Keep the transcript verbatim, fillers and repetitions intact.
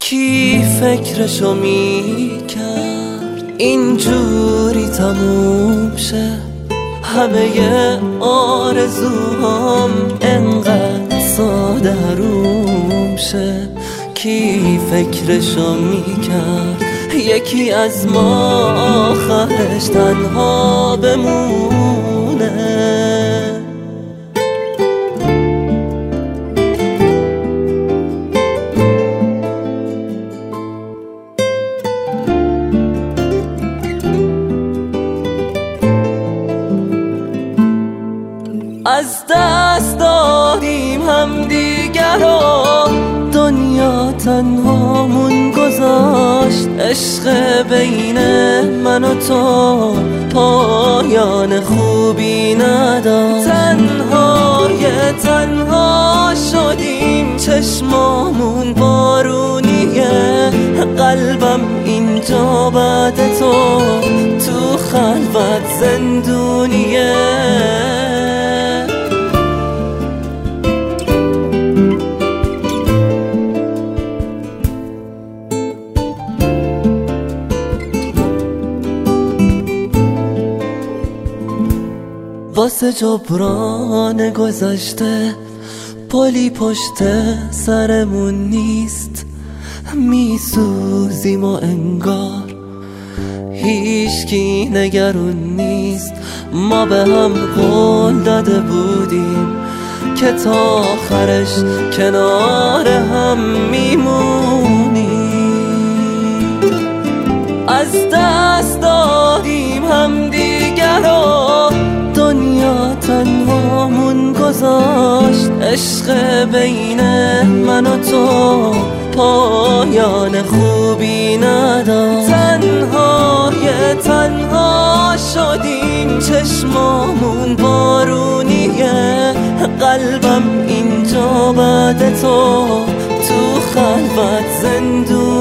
کی فکرشو میکرد اینجوری تموم شه؟ همه آرزوهام انقدر ساده حروم شه. کی فکرشو میکرد یکی از ما آخرش تنها بمونه؟ از دست دادیم هم دیگر رو، دنیا تنهامون گذاشت. عشق بین من و تو پایان خوبی نداشت. تنهای تنها شدیم، چشمامون بارونیه. قلبم اینجا بعد تو تو خلوت زندونیه. واسه جبران گذشته پلی پشت سرمون نیست. میسوزیم و انگار هیچکی نگرون نیست. ما به هم قول داده بودیم که تا آخرش کنار هم میمونیم. از دست دادیم هم دیگر رو، دنیا تنهامون گذاشت. عشق بین من و تو پایان خوبی نداشت. تنهای تنها شدیم، چشمامون بارونیه. قلبم اینجا بعد تو تو خلوت زندون